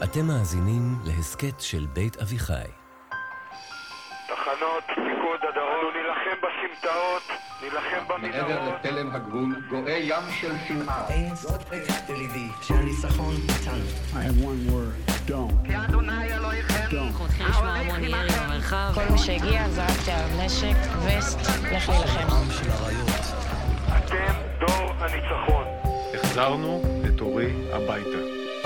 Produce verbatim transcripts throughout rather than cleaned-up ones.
אתם מאזינים להסכת של בית אביחי. תחנות פיקוד הדרום, נלחם בסמטאות, נלחם במנהרות. מעבר לתלם הגבול, גואה ים של שנאה. אין ספק בליבי שהניצחון איתנו. I have one word, don't. כי אדוני אלוהיכם, אנחנו מתחילים לשמוע המון ירי במרחב. כל מי שהגיע זרקתי עליו נשק, וסט, לך להילחם. אתם דור הניצחון. החזרנו את אורי הביתה.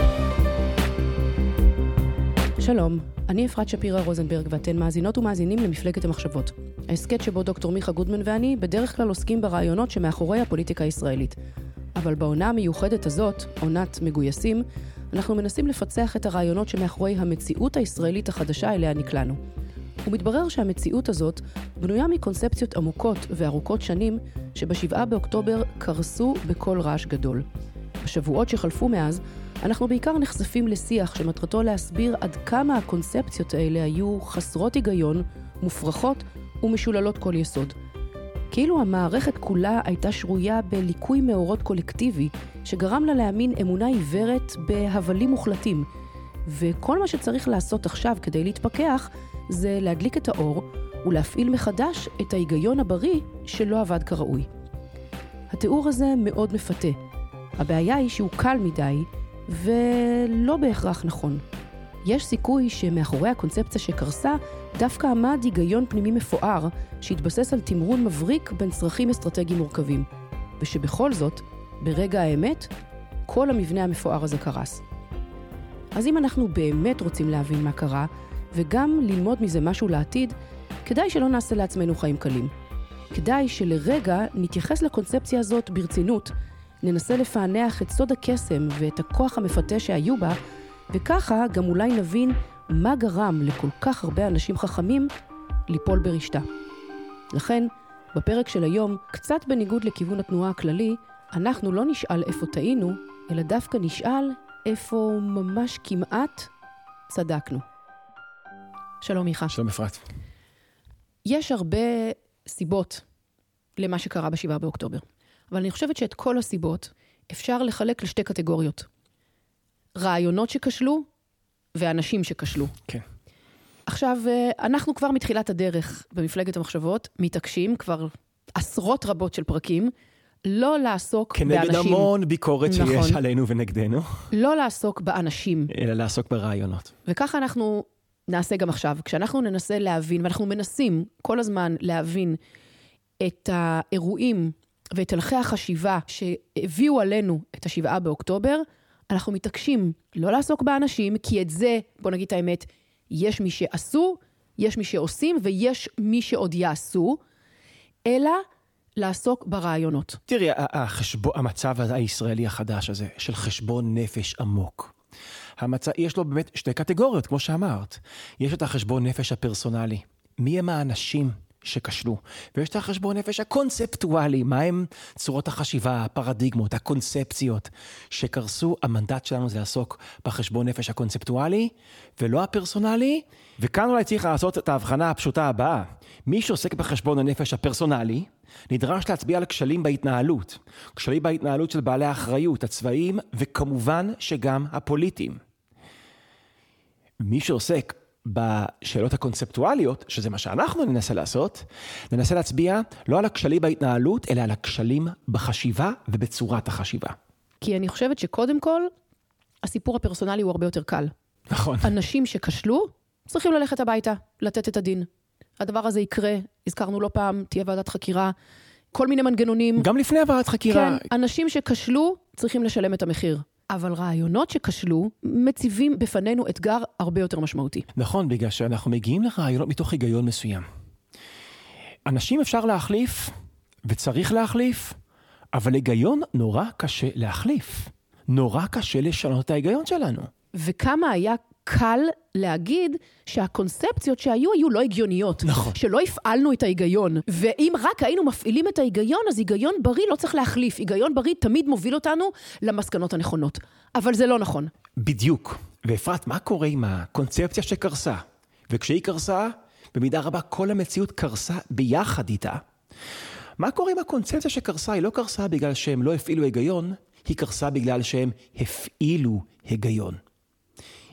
שלום, אני אפרת שפירה רוזנברג ואתן מאזינות ומאזינים למפלגת המחשבות. ההסכת שבו דוקטור מיכה גודמן ואני בדרך כלל עוסקים ברעיונות שמאחורי הפוליטיקה הישראלית. אבל בעונה המיוחדת הזאת, עונת מגויסים, אנחנו מנסים לפצח את הרעיונות שמאחורי המציאות הישראלית החדשה אליה נקלענו. ומתברר שהמציאות הזאת בנויה מקונספציות עמוקות וארוכות שנים שבשבעה באוקטובר קרסו בכל רעש גדול. בשבועות שחלפו מאז, אנחנו בעיקר נחשפים לשיח שמטרתו להסביר עד כמה הקונספציות האלה היו חסרות היגיון, מופרכות ומשוללות כל יסוד. כאילו המערכת כולה הייתה שרויה בליקוי מאורות קולקטיבי, שגרם לה להאמין אמונה עיוורת בהבלים מוחלטים. וכל מה שצריך לעשות עכשיו כדי להתפכח, זה להדליק את האור ולהפעיל מחדש את ההיגיון הבריא שלא עבד כראוי. התיאור הזה מאוד מפתה. הבעיה היא שהוא קל מדי, ולא בהכרח נכון. יש סיכוי שמאחורי הקונספציה שקרסה דווקא עמד היגיון פנימי מפואר שהתבסס על תמרון מבריק בין צרכים אסטרטגיים מורכבים, ושבכל זאת, ברגע האמת, כל המבנה המפואר הזה קרס. אז אם אנחנו באמת רוצים להבין מה קרה, וגם ללמוד מזה משהו לעתיד, כדאי שלא נעשה לעצמנו חיים קלים. כדאי שלרגע נתייחס לקונספציה הזאת ברצינות, ננסה לפענח את סוד הקסם ואת הכוח המפתה שהיו בה, וככה גם אולי נבין מה גרם לכל כך הרבה אנשים חכמים ליפול ברשתה. לכן, בפרק של היום, קצת בניגוד לכיוון התנועה הכללי, אנחנו לא נשאל איפה טעינו, אלא דווקא נשאל איפה ממש כמעט צדקנו. שלום מיכה. שלום אפרת. יש הרבה סיבות למה שקרה בשבעה באוקטובר. אבל אני חושבת שאת כל הסיבות אפשר לחלק לשתי קטגוריות. רעיונות שכשלו ואנשים שכשלו. כן. עכשיו, אנחנו כבר מתחילת הדרך במפלגת המחשבות, מתעקשים כבר עשרות רבות של פרקים, לא לעסוק כנגד באנשים. כנגד המון ביקורת נכון. שיש עלינו ונגדנו. לא לעסוק באנשים. אלא לעסוק ברעיונות. וככה אנחנו נעשה גם עכשיו. כשאנחנו ננסה להבין, ואנחנו מנסים כל הזמן להבין את האירועים ואת הלכי החשיבה שהביאו עלינו את השבעה באוקטובר, אנחנו מתעקשים לא לעסוק באנשים, כי את זה, בוא נגיד את האמת, יש מי שעשו, יש מי שעושים, ויש מי שעוד יעשו, אלא לעסוק ברעיונות. תראי, החשבון, המצב הישראלי החדש הזה, של חשבון נפש עמוק, המצב, יש לו באמת שתי קטגוריות, כמו שאמרת. יש את החשבון נפש הפרסונלי. מי הם האנשים שכשלו? ויש את החשבון נפש הקונספטואלי. מה הם צורות החשיבה, הפרדיגמות, הקונספציות שקרסו? המנדט שלנו זה לעסוק בחשבון נפש הקונספטואלי, ולא הפרסונלי. וכאן אולי צריך לעשות את ההבחנה הפשוטה הבאה. מי שעוסק בחשבון הנפש הפרסונלי, נדרש להצביע על כשלים בהתנהלות. כשלים בהתנהלות של בעלי האחריות, הצבאיים, וכמובן שגם הפוליטיים. מי שעוסק בשאלות הקונספטואליות, שזה מה שאנחנו ננסה לעשות, ננסה להצביע לא על הכשלים בהתנהלות, אלא על הכשלים בחשיבה ובצורת החשיבה. כי אני חושבת שקודם כל, הסיפור הפרסונלי הוא הרבה יותר קל. נכון. אנשים שכשלו, צריכים ללכת הביתה, לתת את הדין. הדבר הזה יקרה, הזכרנו לא פעם, תהיה ועדת חקירה, כל מיני מנגנונים. גם לפני ועדת חקירה. כן, אנשים שכשלו, צריכים לשלם את המחיר. אבל רעיונות שכשלו מציבים בפנינו אתגר הרבה יותר משמעותי. נכון, בגלל שאנחנו מגיעים לרעיונות מתוך היגיון מסוים. אנשים אפשר להחליף, וצריך להחליף, אבל היגיון נורא קשה להחליף. נורא קשה לשנות את ההיגיון שלנו. וכמה היה קל להגיד שהקונספציות שהיו היו לא הגיוניות. נכון. שלא הפעלנו את ההיגיון. ואם רק היינו מפעילים את ההיגיון, אז היגיון בריא לא צריך להחליף. היגיון בריא תמיד מוביל אותנו למסקנות הנכונות. אבל זה לא נכון. בדיוק. ואפרת, מה קורה עם הקונספציה שקרסה? וכשהיא קרסה, במידה רבה כל המציאות קרסה ביחד איתה. מה קורה עם הקונספציה שקרסה? היא לא קרסה בגלל שהם לא הפעילו היגיון, היא קרסה בגלל שהם הפעילו היגיון.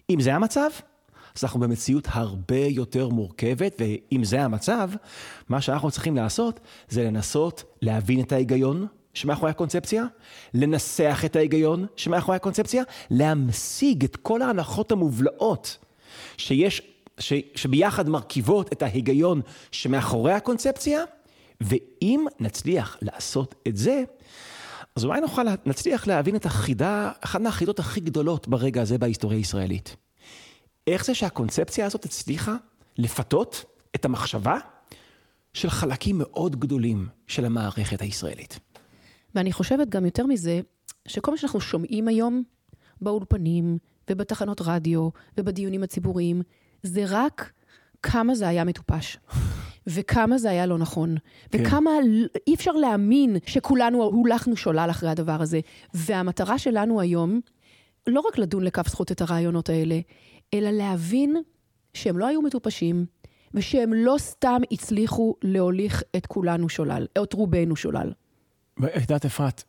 אם זה המצב, אז אנחנו במציאות הרבה יותר מורכבת, ואם זה המצב, מה שאנחנו צריכים לעשות, זה לנסות להבין את ההיגיון שמאחורי הקונספציה, לנסח את ההיגיון שמאחורי הקונספציה, להמשיג את כל ההנחות המובלעות שיש, ש, שביחד מרכיבות את ההיגיון שמאחורי הקונספציה, ואם נצליח לעשות את זה, אז אולי נוכל, נצליח להבין את החידה, אחת מהחידות הכי גדולות ברגע הזה בהיסטוריה הישראלית. איך זה שהקונספציה הזאת הצליחה לפתות את המחשבה של חלקים מאוד גדולים של המערכת הישראלית. ואני חושבת גם יותר מזה, שכל מה שאנחנו שומעים היום באולפנים ובתחנות רדיו ובדיונים הציבוריים, זה רק כמה זה היה מטופש. וכמה זה היה לא נכון. כן. וכמה אי אפשר להאמין שכולנו הולכנו שולל אחרי הדבר הזה. והמטרה שלנו היום, לא רק לדון לכף זכות את הרעיונות האלה, אלא להבין שהם לא היו מטופשים, ושהם לא סתם הצליחו להוליך את כולנו שולל, את רובנו שולל. יודעת אפרת,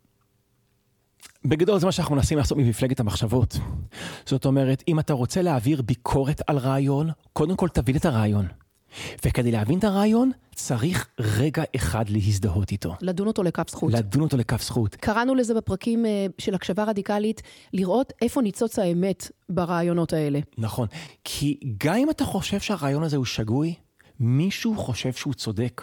בגדול זה מה שאנחנו מנסים לעשות ממפלגת המחשבות. זאת אומרת, אם אתה רוצה להעביר ביקורת על רעיון, קודם כל תבין את הרעיון. וכדי להבין את הרעיון, צריך רגע אחד להזדהות איתו. לדון אותו לכף זכות. לדון אותו לכף זכות. קראנו לזה בפרקים של הקשבה רדיקלית, לראות איפה ניצוץ האמת ברעיונות האלה. נכון, כי גם אם אתה חושב שהרעיון הזה הוא שגוי, מישהו חושב שהוא צודק.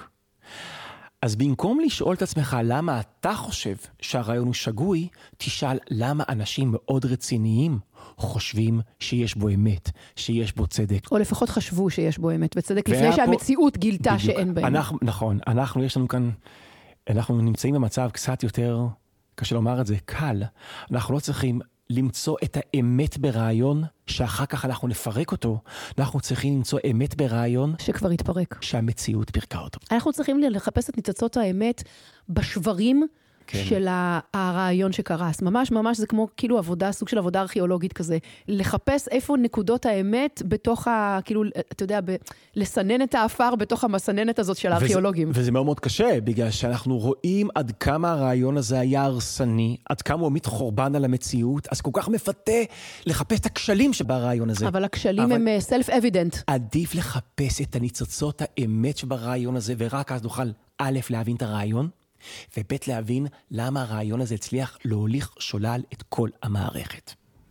אז במקום לשאול את עצמך למה אתה חושב שהרעיון הוא שגוי, תשאל למה אנשים מאוד רציניים חושבים שיש בו אמת, שיש בו צדק. או לפחות חשבו שיש בו אמת וצדק, לפני שהמציאות פה... גילתה בדיוק. שאין בהם. אנחנו, נכון, אנחנו יש לנו כאן, אנחנו נמצאים במצב קצת יותר, קשה לומר את זה, קל. אנחנו לא צריכים למצוא את האמת ברעיון, שאחר כך אנחנו נפרק אותו. אנחנו צריכים למצוא אמת ברעיון שכבר התפרק. שהמציאות פרקה אותו. אנחנו צריכים לחפש את ניצוצות האמת בשברים כן. של הרעיון שקרס. ממש ממש זה כמו כאילו עבודה, סוג של עבודה ארכיאולוגית כזה. לחפש איפה נקודות האמת בתוך ה... כאילו, אתה יודע, ב, לסנן את האפר בתוך המסננת הזאת של הארכיאולוגים. וזה, וזה מאוד מאוד קשה, בגלל שאנחנו רואים עד כמה הרעיון הזה היה הרסני, עד כמה הוא עמית חורבן על המציאות, אז כל כך מפתה לחפש את הכשלים שברעיון הזה. אבל הכשלים אבל הם self-evident. עדיף לחפש את הניצוצות האמת שברעיון הזה, ורק אז נוכל א' להבין את הרעיון, ובית להבין למה הרעיון הזה הצליח להוליך שולל את כל המערכת.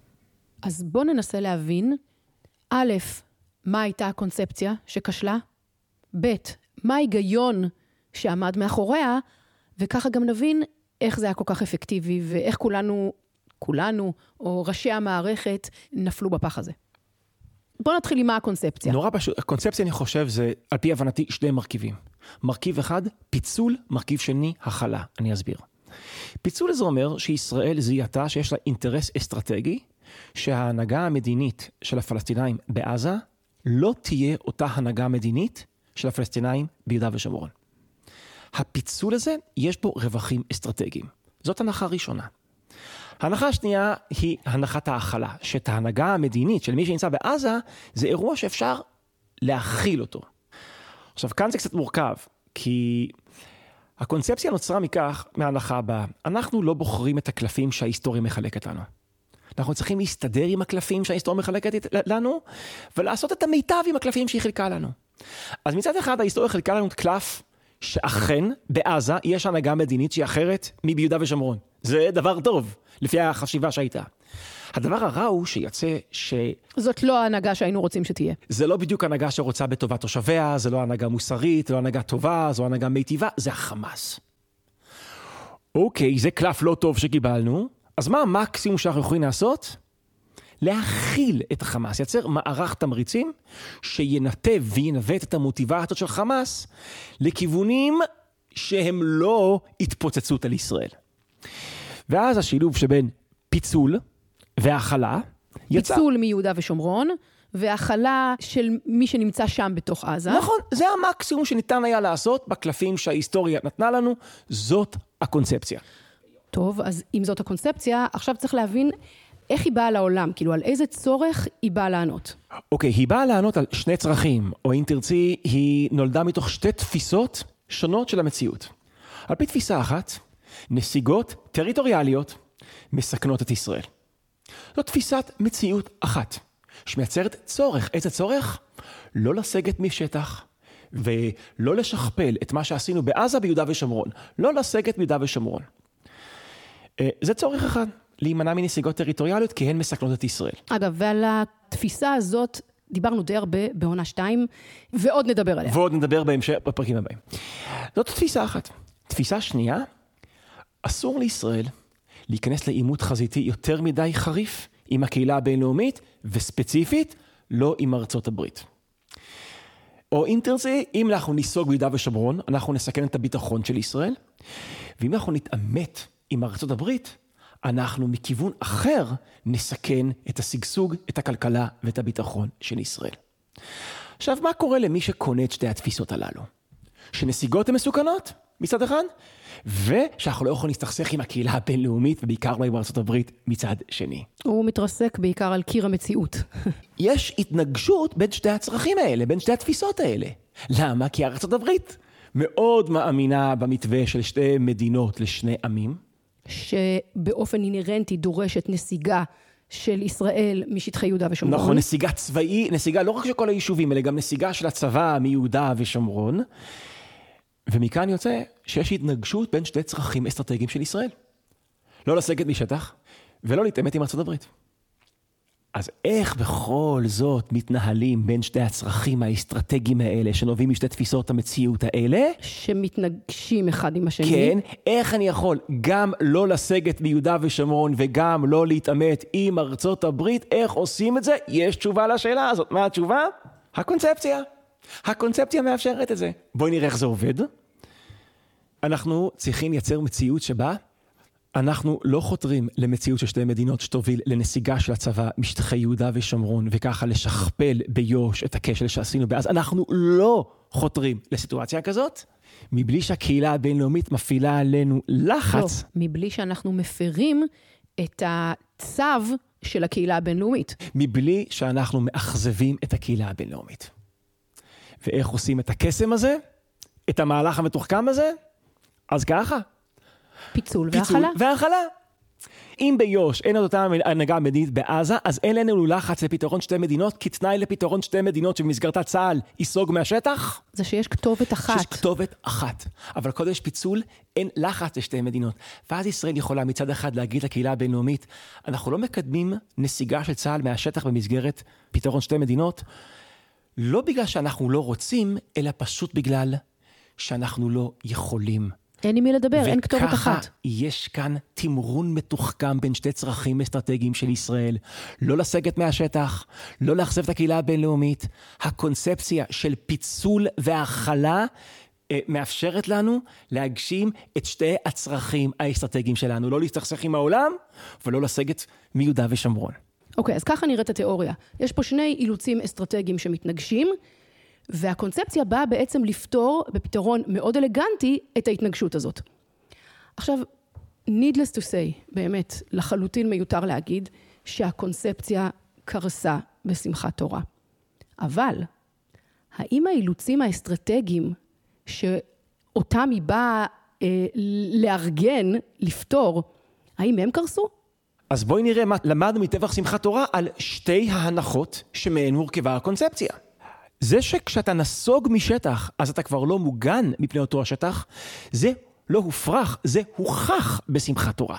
אז בוא ננסה להבין, א', מה הייתה הקונספציה שכשלה? ב', מה ההיגיון שעמד מאחוריה? וככה גם נבין איך זה היה כל כך אפקטיבי, ואיך כולנו, כולנו, או ראשי המערכת, נפלו בפח הזה. בוא נתחיל עם מה הקונספציה. נורא פשוט. הקונספציה, אני חושב, זה על פי הבנתי שני מרכיבים. מרכיב אחד, פיצול, מרכיב שני, החלה. אני אסביר. פיצול זה אומר שישראל זיהתה שיש לה אינטרס אסטרטגי, שההנהגה המדינית של הפלסטינאים בעזה, לא תהיה אותה הנהגה מדינית של הפלסטינאים ביהודה ושומרון. הפיצול הזה, יש בו רווחים אסטרטגיים. זאת הנחה ראשונה. ההנחה השנייה היא הנחת ההכלה, שאת ההנהגה המדינית של מי שנמצא בעזה, זה אירוע שאפשר להכיל אותו. עכשיו, כאן זה קצת מורכב, כי הקונספציה נוצרה מכך, מההנחה הבאה. אנחנו לא בוחרים את הקלפים שההיסטוריה מחלקת לנו. אנחנו צריכים להסתדר עם הקלפים שההיסטוריה מחלקת לנו, ולעשות את המיטב עם הקלפים שהיא חילקה לנו. אז מצד אחד, ההיסטוריה חילקה לנו את קלף, שאכן בעזה יש הנהגה מדינית שהיא אחרת מביהודה ושומרון. זה דבר טוב, לפי החשיבה שהייתה. הדבר הרע הוא שיצא ש... זאת לא ההנהגה שהיינו רוצים שתהיה. זה לא בדיוק הנהגה שרוצה בטובת תושביה, זה לא הנהגה מוסרית, זה לא הנהגה טובה, זו הנהגה מיטיבה, זה החמאס. אוקיי, זה קלף לא טוב שקיבלנו, אז מה המקסימום שאנחנו יכולים לעשות? להכיל את החמאס, יצר מערך תמריצים שינתב וינווט את המוטיבציות של חמאס לכיוונים שהם לא התפוצצות על ישראל. ואז השילוב שבין פיצול והחלה יצא... פיצול מיהודה ושומרון, והחלה של מי שנמצא שם בתוך עזה. נכון, זה המקסימום שניתן היה לעשות בקלפים שההיסטוריה נתנה לנו, זאת הקונספציה. טוב, אז אם זאת הקונספציה, עכשיו צריך להבין איך היא באה לעולם, כאילו על איזה צורך היא באה לענות. אוקיי, היא באה לענות על שני צרכים, או אם תרצי, היא נולדה מתוך שתי תפיסות שונות של המציאות. על פי תפיסה אחת, נסיגות טריטוריאליות מסכנות את ישראל. זו תפיסת מציאות אחת. שמייצרת צורך. איזה צורך? לא לסגת משטח, ולא לשכפל את מה שעשינו בעזה ביהודה ושומרון. לא לסגת ביהודה ושומרון. זה צורך אחד, להימנע מנסיגות טריטוריאליות, כי הן מסכנות את ישראל. אגב, ועל התפיסה הזאת דיברנו די הרבה בעונה שתיים, ועוד נדבר עליה. ועוד נדבר בהמשך בפרקים הבאים. זאת תפיסה אחת. תפיסה שנייה, אסור לישראל להיכנס לעימות חזיתי יותר מדי חריף עם הקהילה הבינלאומית, וספציפית לא עם ארצות הברית. או אם תרצי, אם אנחנו ניסוג ביהודה ושומרון, אנחנו נסכן את הביטחון של ישראל, ואם אנחנו נתעמת עם ארצות הברית, אנחנו מכיוון אחר נסכן את השגשוג, את הכלכלה ואת הביטחון של ישראל. עכשיו, מה קורה למי שקונה את שתי התפיסות הללו? שנסיגות הן מסוכנות, מצד אחד, ושאנחנו לא יכולים להסתכסך עם הקהילה הבינלאומית, ובעיקר עם ארצות הברית מצד שני. הוא מתרסק בעיקר על קיר המציאות. יש התנגשות בין שתי הצרכים האלה, בין שתי התפיסות האלה. למה? כי ארצות הברית מאוד מאמינה במתווה של שתי מדינות לשני עמים. שבאופן אינרנטי דורשת נסיגה של ישראל משטחי יהודה ושומרון. נכון, נסיגה צבאי, נסיגה לא רק של כל היישובים, אלא גם נסיגה של הצבא מיהודה ושומרון. ומכאן יוצא שיש התנגשות בין שתי צרכים אסטרטגיים של ישראל. לא לסגת משטח, ולא להתאמת עם ארצות הברית. אז איך בכל זאת מתנהלים בין שתי הצרכים האסטרטגיים האלה, שנובעים משתי תפיסות המציאות האלה? שמתנגשים אחד עם השני. כן, איך אני יכול גם לא לסגת מיהודה ושומרון, וגם לא להתאמת עם ארצות הברית? איך עושים את זה? יש תשובה לשאלה הזאת. מה התשובה? הקונספציה. הקונספציה מאפשרת את זה. בואי נראה איך זה עובד. אנחנו צריכים לייצר מציאות שבה אנחנו לא חותרים למציאות של שתי מדינות שתוביל לנסיגה של הצבא משטחי יהודה ושומרון, וככה לשכפל ביוש את הכשל שעשינו באז. אנחנו לא חותרים לסיטואציה כזאת, מבלי שהקהילה הבינלאומית מפעילה עלינו לחץ. לא, מבלי שאנחנו מפרים את הצו של הקהילה הבינלאומית. מבלי שאנחנו מאכזבים את הקהילה הבינלאומית. ואיך עושים את הקסם הזה? את המהלך המתוחכם הזה? אז ככה. פיצול, פיצול והחלה. והחלה. אם ביוש אין את אותה הנהגה מדינית בעזה, אז אין לנו לחץ לפתרון שתי מדינות, כתנאי לפתרון שתי מדינות שבמסגרתה צה"ל ייסוג מהשטח. זה שיש כתובת אחת. שיש כתובת אחת. אבל קודם יש פיצול, אין לחץ לשתי מדינות. ואז ישראל יכולה מצד אחד להגיד לקהילה הבינלאומית, אנחנו לא מקדמים נסיגה של צה"ל מהשטח במסגרת פתרון שתי מדינות, לא בגלל שאנחנו לא רוצים, אלא פשוט בגלל שאנחנו לא יכולים. אין עם מי לדבר, אין כתובת אחת. וככה יש כאן תמרון מתוחכם בין שתי צרכים אסטרטגיים של ישראל. לא לסגת מהשטח, לא לאכזב את הקהילה הבינלאומית. הקונספציה של פיצול והכלה אה, מאפשרת לנו להגשים את שתי הצרכים האסטרטגיים שלנו. לא להסתכסך עם העולם ולא לסגת מיהודה ושומרון. אוקיי, אז ככה נראית התיאוריה. יש פה שני אילוצים אסטרטגיים שמתנגשים, והקונספציה באה בעצם לפתור בפתרון מאוד אלגנטי את ההתנגשות הזאת. עכשיו, needless to say, באמת, לחלוטין מיותר להגיד שהקונספציה קרסה בשמחת תורה. אבל, האם האילוצים האסטרטגיים שאותם היא באה אה, לארגן, לפתור, האם הם קרסו? אז בואי נראה מה למדנו מטבח שמחת תורה על שתי ההנחות שמהן מורכבה הקונספציה. זה שכשאתה נסוג משטח, אז אתה כבר לא מוגן מפני אותו השטח, זה לא הופרך, זה הוכח בשמחת תורה.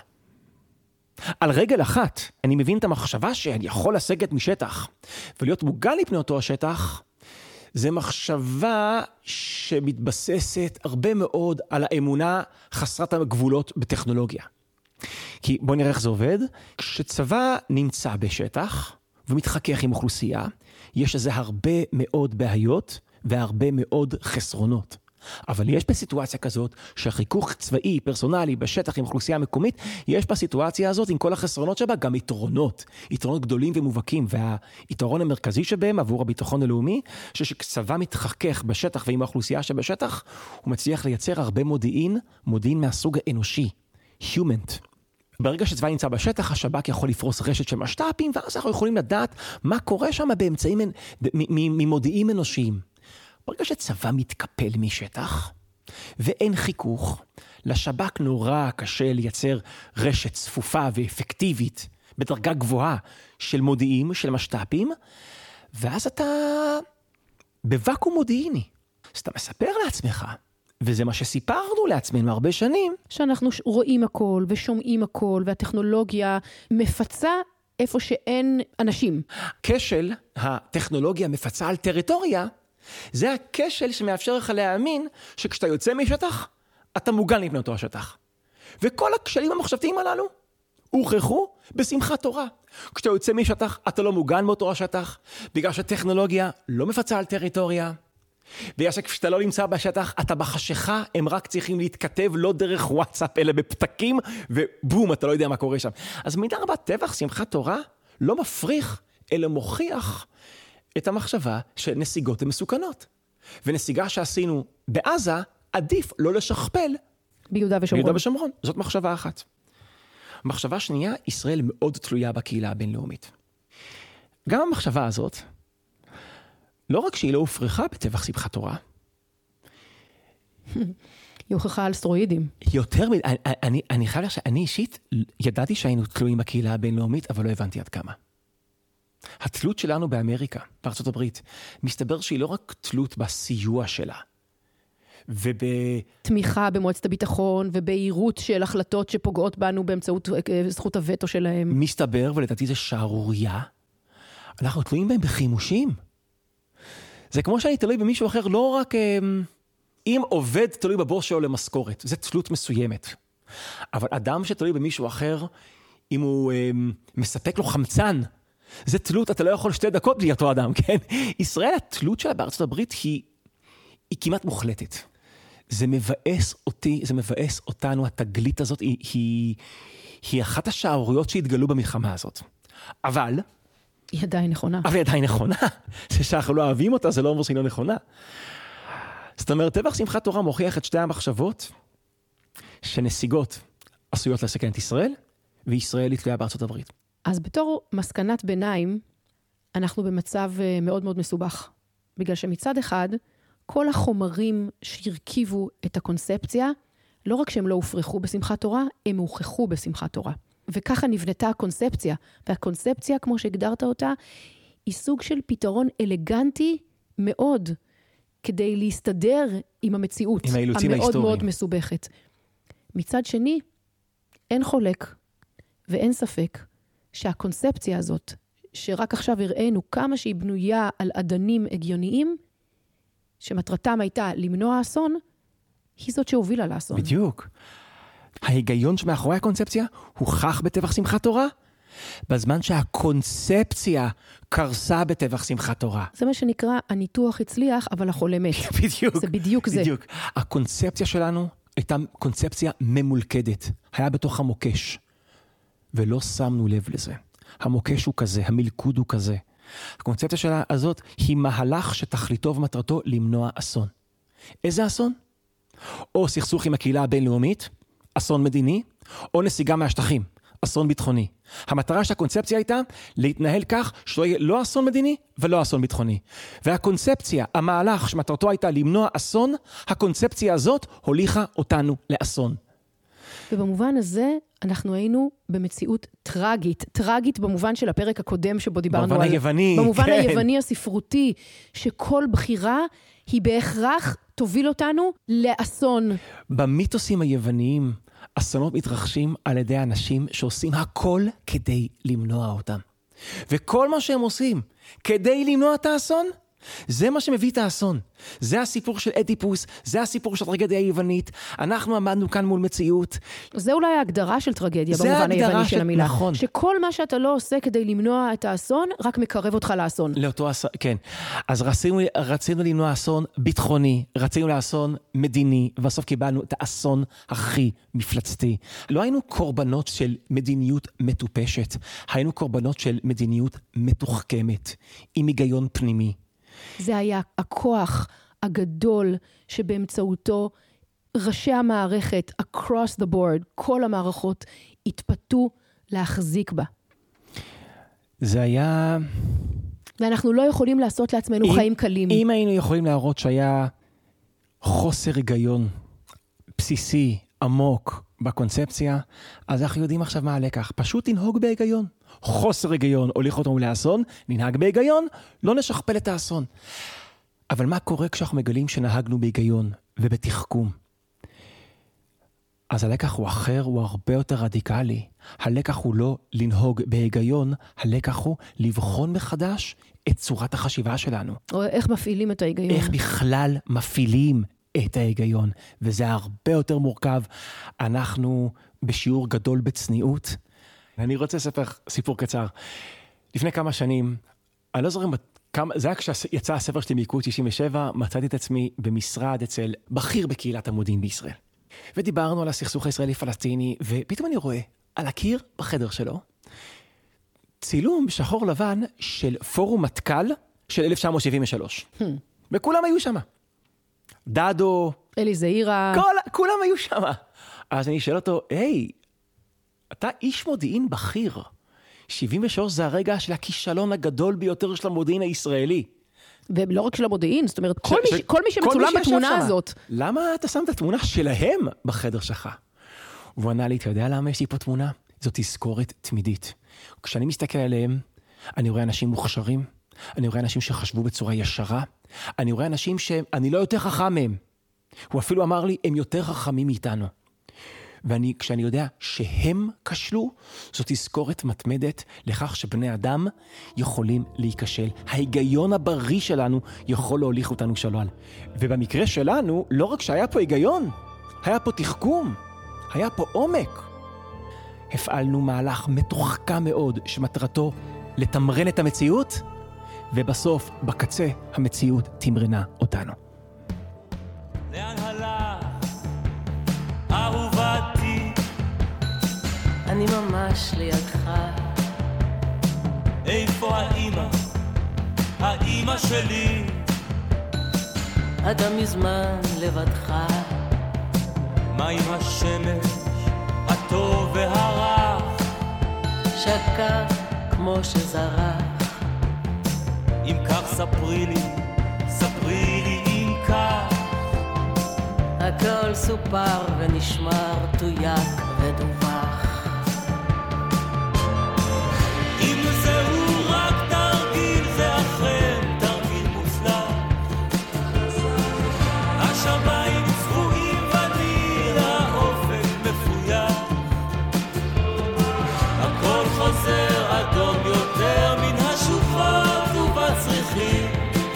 על רגל אחת, אני מבין את המחשבה שאני יכול לסגת משטח, ולהיות מוגן מפני אותו השטח, זה מחשבה שמתבססת הרבה מאוד על האמונה חסרת הגבולות בטכנולוגיה. כי בוא נראה איך זה עובד. כשצבא נמצא בשטח ומתחכך עם אוכלוסייה, יש לזה הרבה מאוד בעיות והרבה מאוד חסרונות. אבל יש בסיטואציה כזאת שהחיכוך צבאי, פרסונלי, בשטח עם אוכלוסייה מקומית, יש בסיטואציה הזאת עם כל החסרונות שבה גם יתרונות, יתרונות גדולים ומובהקים, והיתרון המרכזי שבהם עבור הביטחון הלאומי, שכשצבא מתחכך בשטח ועם האוכלוסייה שבשטח, הוא מצליח לייצר הרבה מודיעין, מודיעין מהסוג האנושי, human. ברגע שצבא נמצא בשטח, השב"כ יכול לפרוס רשת של משת"פים, ואז אנחנו יכולים לדעת מה קורה שם באמצעים ממודיעים אנושיים. ברגע שצבא מתקפל משטח, ואין חיכוך, לשב"כ נורא קשה לייצר רשת צפופה ואפקטיבית בדרגה גבוהה של מודיעים, של משת"פים, ואז אתה בוואקום מודיעיני. אז אתה מספר לעצמך, וזה מה שסיפרנו לעצמנו הרבה שנים. שאנחנו רואים הכל ושומעים הכל, והטכנולוגיה מפצה איפה שאין אנשים. כשל הטכנולוגיה מפצה על טריטוריה, זה הכשל שמאפשר לך להאמין שכשאתה יוצא משטח, אתה מוגן לבנות אותו השטח. וכל הכשלים המחשבתיים הללו הוכחו בשמחת תורה. כשאתה יוצא משטח, אתה לא מוגן באותו השטח, בגלל שהטכנולוגיה לא מפצה על טריטוריה, בגלל שכשאתה לא נמצא בשטח, אתה בחשיכה, הם רק צריכים להתכתב לא דרך וואטסאפ, אלא בפתקים, ובום, אתה לא יודע מה קורה שם. אז מידה רבה, טבח שמחת תורה לא מפריך, אלא מוכיח את המחשבה שנסיגות הן מסוכנות. ונסיגה שעשינו בעזה, עדיף לא לשכפל ביהודה ושומרון. ביהודה ושומרון. זאת מחשבה אחת. מחשבה שנייה, ישראל מאוד תלויה בקהילה הבינלאומית. גם המחשבה הזאת, לא רק שהיא לא הופרכה בטבח שמחת תורה, היא הוכחה על סטרואידים. יותר, אני, אני, אני חייב לך שאני אישית ידעתי שהיינו תלויים בקהילה הבינלאומית, אבל לא הבנתי עד כמה. התלות שלנו באמריקה, בארצות הברית, מסתבר שהיא לא רק תלות בסיוע שלה, וב... תמיכה במועצת הביטחון ובהירות של החלטות שפוגעות בנו באמצעות זכות הווטו שלהם. מסתבר, ולדעתי זה שערוריה, אנחנו תלויים בהם בחימושים. זה כמו שאני תלוי במישהו אחר, לא רק אם עובד תלוי בבוס שלו למשכורת, זה תלות מסוימת. אבל אדם שתלוי במישהו אחר, אם הוא מספק לו חמצן, זה תלות, אתה לא יכול שתי דקות בלי אותו אדם, כן? ישראל, התלות שלה בארצות הברית היא, היא כמעט מוחלטת. זה מבאס אותי, זה מבאס אותנו, התגלית הזאת היא, היא, היא אחת השערוריות שהתגלו במלחמה הזאת. אבל... היא עדיין נכונה. אבל היא עדיין נכונה. זה שאנחנו לא אוהבים אותה, זה לא אומר שהיא לא נכונה. זאת אומרת, טבח שמחת תורה מוכיח את שתי המחשבות שנסיגות עשויות לסכן את ישראל, וישראל היא תלויה בארצות הברית. אז בתור מסקנת ביניים, אנחנו במצב מאוד מאוד מסובך. בגלל שמצד אחד, כל החומרים שהרכיבו את הקונספציה, לא רק שהם לא הופרחו בשמחת תורה, הם הוכחו בשמחת תורה. וככה נבנתה הקונספציה. והקונספציה, כמו שהגדרת אותה, היא סוג של פתרון אלגנטי מאוד, כדי להסתדר עם המציאות. עם האילוצים המאוד ההיסטוריים. מאוד מסובכת. מצד שני, אין חולק ואין ספק שהקונספציה הזאת, שרק עכשיו הראינו כמה שהיא בנויה על עדנים הגיוניים, שמטרתם הייתה למנוע אסון, היא זאת שהובילה לאסון. בדיוק. ההיגיון שמאחורי הקונספציה הוכח בטבח שמחת תורה, בזמן שהקונספציה קרסה בטבח שמחת תורה. זה מה שנקרא, הניתוח הצליח, אבל החולה מת. בדיוק. זה בדיוק זה. בדיוק. הקונספציה שלנו הייתה קונספציה ממולכדת. היה בתוך המוקש. ולא שמנו לב לזה. המוקש הוא כזה, המלכוד הוא כזה. הקונספציה שלה הזאת היא מהלך שתכליתו ומטרתו למנוע אסון. איזה אסון? או סכסוך עם הקהילה הבינלאומית, אסון מדיני, או נסיגה מהשטחים, אסון ביטחוני. המטרה של הקונספציה הייתה להתנהל כך שלא יהיה לא אסון מדיני ולא אסון ביטחוני. והקונספציה, המהלך שמטרתו הייתה למנוע אסון, הקונספציה הזאת הוליכה אותנו לאסון. ובמובן הזה אנחנו היינו במציאות טרגית, טרגית במובן של הפרק הקודם שבו דיברנו במובן על... היווני, במובן כן. היווני הספרותי, שכל בחירה היא בהכרח תוביל אותנו לאסון. במיתוסים היווניים, אסונות מתרחשים על ידי אנשים שעושים הכל כדי למנוע אותם. וכל מה שהם עושים כדי למנוע את האסון, זה מה שמביא את האסון. זה הסיפור של אדיפוס, זה הסיפור של הטרגדיה היוונית. אנחנו עמדנו כאן מול מציאות. זה אולי ההגדרה של טרגדיה במובן היווני של המילה. נכון. שכל מה שאתה לא עושה כדי למנוע את האסון, רק מקרב אותך לאסון. לאותו אסון, כן. אז רצינו, רצינו למנוע אסון ביטחוני, רצינו לאסון מדיני, ובסוף קיבלנו את האסון הכי מפלצתי. לא היינו קורבנות של מדיניות מטופשת, היינו קורבנות של מדיניות מתוחכמת, עם היגיון פנימי. זה היה הכוח הגדול שבאמצעותו ראשי המערכת, across the board, כל המערכות התפתו להחזיק בה. זה היה... ואנחנו לא יכולים לעשות לעצמנו אם, חיים קלים. אם היינו יכולים להראות שהיה חוסר היגיון בסיסי, עמוק בקונספציה, אז אנחנו יודעים עכשיו מה הלקח. פשוט תנהוג בהיגיון. חוסר היגיון הוליך אותנו לאסון, ננהג בהיגיון, לא נשכפל את האסון. אבל מה קורה כשאנחנו מגלים שנהגנו בהיגיון ובתחכום? אז הלקח הוא אחר, הוא הרבה יותר רדיקלי. הלקח הוא לא לנהוג בהיגיון, הלקח הוא לבחון מחדש את צורת החשיבה שלנו. או איך מפעילים את ההיגיון. איך בכלל מפעילים את ההיגיון, וזה הרבה יותר מורכב. אנחנו בשיעור גדול בצניעות. אני רוצה לספר סיפור קצר. לפני כמה שנים, אני לא זוכר, זה היה כשיצא הספר שלי מיקוד תשעים ושבע, מצאתי את עצמי במשרד אצל בכיר בקהילת המודיעין בישראל. ודיברנו על הסכסוך הישראלי-פלסטיני, ופתאום אני רואה על הקיר בחדר שלו, צילום שחור לבן של פורום מטכ"ל של אלף תשע מאות שבעים ושלוש. Hmm. וכולם היו שם. דדו. אלי זעירה. כל, כולם היו שם. אז אני שואל אותו, היי, אתה איש מודיעין בכיר. שבעים ושלוש זה הרגע של הכישלון הגדול ביותר של המודיעין הישראלי. ולא רק של המודיעין, זאת אומרת, כל, ש... מי, ש... כל מי שמצולם כל בתמונה שמה. הזאת. למה אתה שם את התמונה שלהם בחדר שלך? והוא ענה לי, אתה יודע למה יש לי פה תמונה? זאת תזכורת תמידית. כשאני מסתכל עליהם, אני רואה אנשים מוכשרים, אני רואה אנשים שחשבו בצורה ישרה, אני רואה אנשים שאני לא יותר חכם מהם. הוא אפילו אמר לי, הם יותר חכמים מאיתנו. ואני, כשאני יודע שהם כשלו, זאת תזכורת מתמדת לכך שבני אדם יכולים להיכשל. ההיגיון הבריא שלנו יכול להוליך אותנו שולל. ובמקרה שלנו, לא רק שהיה פה היגיון, היה פה תחכום, היה פה עומק. הפעלנו מהלך מתוחכם מאוד שמטרתו לתמרן את המציאות, ובסוף, בקצה, המציאות תמרנה אותנו. לאן הלך, אהובתי, אני ממש לידך. איפה האמא, האמא שלי? אתה מזמן לבדך. מה עם השמש, הטוב והרך? שקע כמו שזרח. אם כך ספרי לי, ספרי לי אם כך. הכל סופר ונשמר, תויק ודווח. אם זהו רק תרגיל, זה אחר, תרגיל מוצלח. השמיים צבועים וניל, האופק מפויח. הכל חוזר אדום יותר מן השוחות ובצריכים.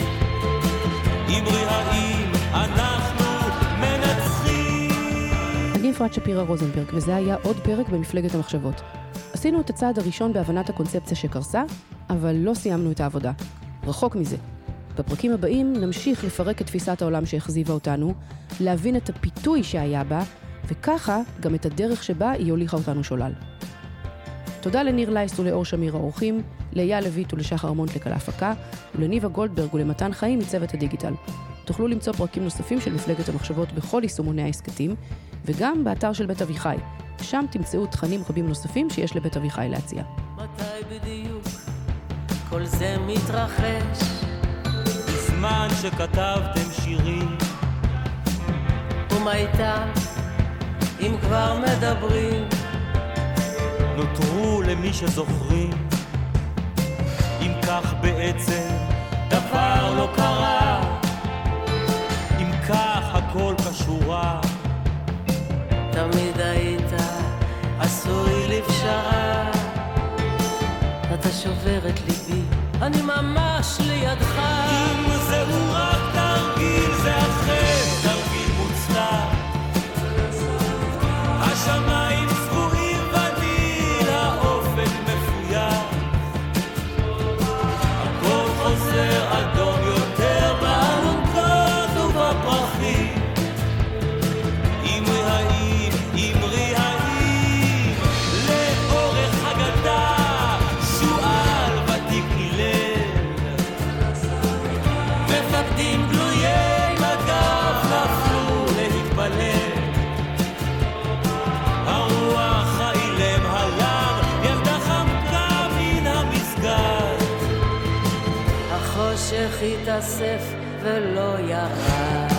אמרי האם אנחנו מנצחים. אני אפרת שפירה רוזנברג, וזה היה עוד פרק במפלגת המחשבות. עשינו את הצעד הראשון בהבנת הקונספציה שקרסה, אבל לא סיימנו את העבודה. רחוק מזה. בפרקים הבאים נמשיך לפרק את תפיסת העולם שהחזיבה אותנו, להבין את הפיתוי שהיה בה, וככה גם את הדרך שבה היא הוליכה אותנו שולל. תודה לניר לייס ולאור שמיר האורחים, לאייל לויט ולשחר מונטלק על ההפקה, ולניבה גולדברג ולמתן חיים מצוות הדיגיטל. תוכלו למצוא פרקים נוספים של מפלגת המחשבות בכל יישומוני העסקתים, וגם באתר של בית אביחי. שם תמצאו תכנים רבים נוספים שיש לבית אביחי להציע. מתי בדיוק כל זה מתרחש? בזמן שכתבתם שירים. ומה איתם, אם כבר מדברים? נותרו למי שזוכרים. אם כך בעצם דבר לא קרה, אם כך הכל קשורה. תמיד היית עשוי לפשרה. אתה שובר את ליבי, אני ממש לידך. אם זהו רק תרגיל, זה אחר, תרגיל מוצלח. השמיים צבועים וניל, האופק מפויח. הכל חוזר אדום יותר באלונקות ובפרחים. אמרי האם, אמרי האם, לאורך הגדה שואל ותיק הלל. מפקדים גלויי מגף נפלו להתפלל. הרוח האילם הלם, ילדה חמקה מן המסגד. החושך התאסף ולא ירד.